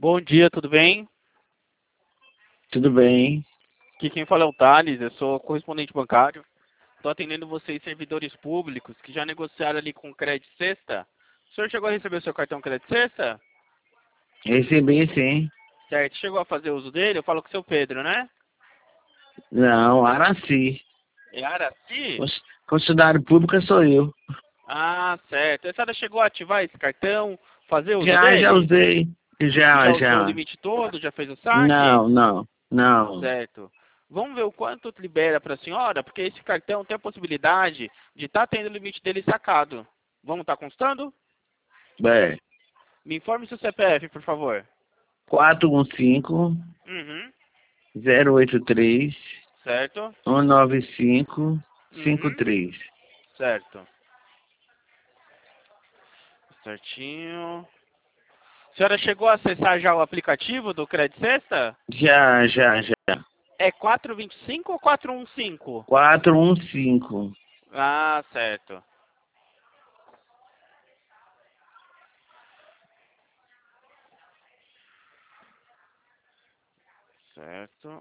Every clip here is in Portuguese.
Bom dia, tudo bem? Tudo bem? Aqui quem fala é o Thales, eu sou correspondente bancário. Estou atendendo vocês, servidores públicos, que já negociaram ali com o Crédito Sexta. O senhor chegou a receber o seu cartão Crédito Sexta? Recebi sim. Certo, chegou a fazer uso dele? Eu falo com o seu Pedro, né? Não, Araci. É Araci? Funcionário público sou eu. Ah, certo. A senhora chegou a ativar esse cartão, fazer uso Já dele? usei. Já, Já usou o já. limite todo? Já fez o saque? Não. Certo. Vamos ver o quanto libera para a senhora, porque esse cartão tem a possibilidade de estar tendo o limite dele sacado. Vamos estar constando? É. Me informe seu CPF, por favor. 415 Uhum. 083 Certo. 195 Uhum. 53. Certo. Certinho. A senhora chegou a acessar já o aplicativo do Crédito Sexta? Já. É 425 ou 415? 415. Ah, certo. Certo.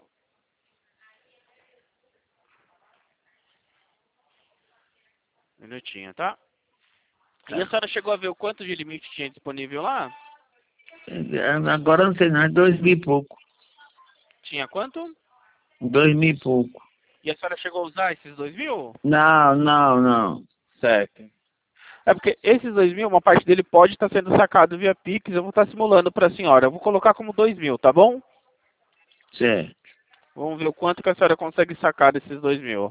Minutinho, tá? E a Tá. senhora chegou a ver o quanto de limite tinha disponível lá? Agora não sei não, é 2.000 e pouco. Tinha quanto? 2.000 e pouco. E a senhora chegou a usar esses 2.000? Não. Certo. É porque esses 2.000, uma parte dele pode estar sendo sacado via Pix, eu vou estar simulando para a senhora. Eu vou colocar como 2.000, tá bom? Certo. Vamos ver o quanto que a senhora consegue sacar desses 2.000.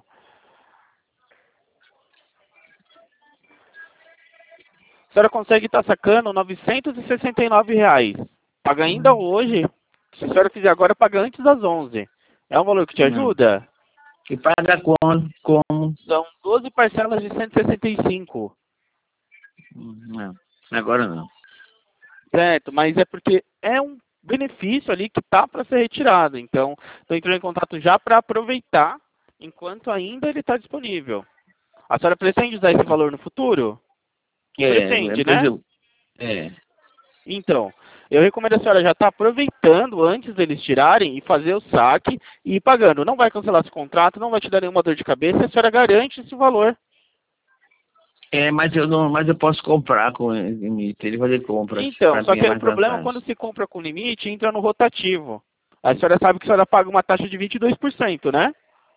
A senhora consegue estar sacando R$ 969. Paga ainda hoje. Se a senhora fizer agora, paga antes das 11. É um valor que te Não. ajuda? E paga quando? Como? São 12 parcelas de 165. Não. Agora não. Certo, mas é porque é um benefício ali que tá para ser retirado. Então, estou entrando em contato já para aproveitar enquanto ainda ele está disponível. A senhora pretende usar esse valor no futuro? Pretende, Depois né? eu. É. Então, eu recomendo a senhora já estar aproveitando antes deles tirarem e fazer o saque e ir pagando. Não vai cancelar esse contrato, não vai te dar nenhuma dor de cabeça, a senhora garante esse valor. Mas eu não, mas eu posso comprar com limite. Ele fazer compras Então, para só mim é que o mais problema é vantagem. quando se compra com limite, entra no rotativo. A senhora sabe que a senhora paga uma taxa de 22%, né?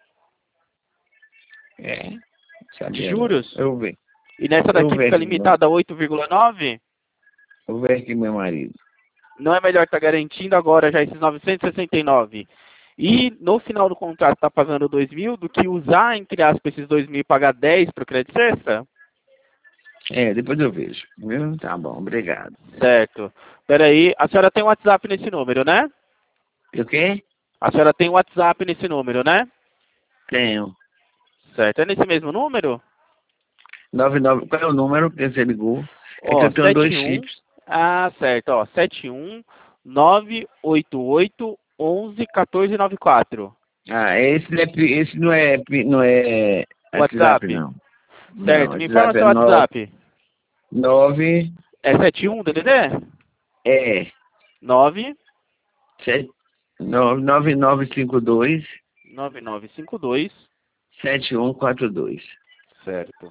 É. De Sabia não. juros. Eu vou ver. E nessa Eu vou daqui ver fica aqui com meu, limitada a 8,9. eu vou ver aqui com meu marido. Não é melhor estar garantindo agora já esses 969 e no final do contrato estar pagando 2.000 do que usar, entre aspas, esses 2.000 e pagar 10 para o crédito sexta? Depois eu vejo. Viu? Tá bom, obrigado. Certo. Peraí, a senhora tem um WhatsApp nesse número, né? E o quê? A senhora tem um WhatsApp nesse número, né? Tenho. Certo. É nesse mesmo número? 99. Qual é o número que você ligou? É que Ó, eu tenho dois 71. chips. Ah, certo. Ó, 71 988 11 1494. Esse não é WhatsApp, WhatsApp. não. Não, Certo. Me informa WhatsApp é seu WhatsApp. 9 É 71 DDD? é 9 9952 9952. 7142. Certo.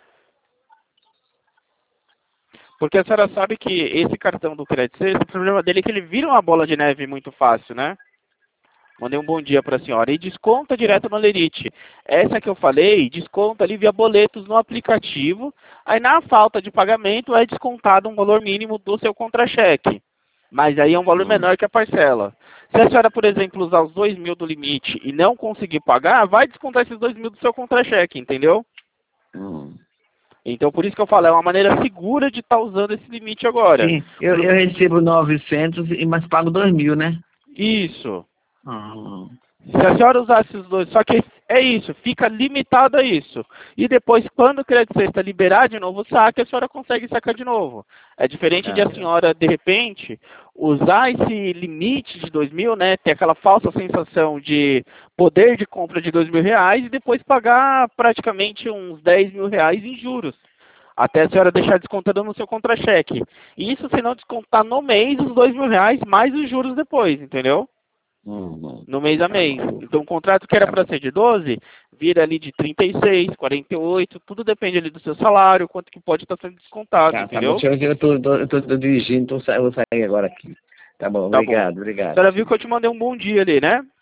Porque a senhora sabe que esse cartão do Credit Suisse, o problema dele é que ele vira uma bola de neve muito fácil, né? Mandei um bom dia para a senhora. E desconta direto no Lerite. Essa que eu falei, desconta ali via boletos no aplicativo. Aí na falta de pagamento é descontado um valor mínimo do seu contra-cheque. Mas aí é um valor Hum, menor que a parcela. Se a senhora, por exemplo, usar os 2.000 do limite e não conseguir pagar, vai descontar esses 2.000 do seu contra-cheque, entendeu? hum. Então, por isso que eu falo, é uma maneira segura de estar usando esse limite agora. Sim, eu recebo 900 mas pago 2.000, né? Isso. Hum. Se a senhora usasse os dois, só que é isso, fica limitado a isso. E depois, quando o crédito sexta liberar de novo o saque, a senhora consegue sacar de novo. É diferente de a Ah, senhora, de repente, usar esse limite de 2.000, né? Ter aquela falsa sensação de poder de compra de R$ 2.000 e depois pagar praticamente uns R$ 10.000 em juros. Até a senhora deixar descontando no seu contra-cheque. Isso se não descontar no mês os R$ 2.000, mais os juros depois, entendeu? No mês a Tá mês. bom. Então o contrato que era Tá para bom. ser de 12, vira ali de 36, 48, tudo depende ali do seu salário, quanto que pode estar sendo descontado, Tá bom. entendeu? Deixa eu tô dirigindo, eu vou sair agora aqui. Tá bom, Tá bom. obrigado, A obrigado. senhora viu que eu te mandei um bom dia ali, né?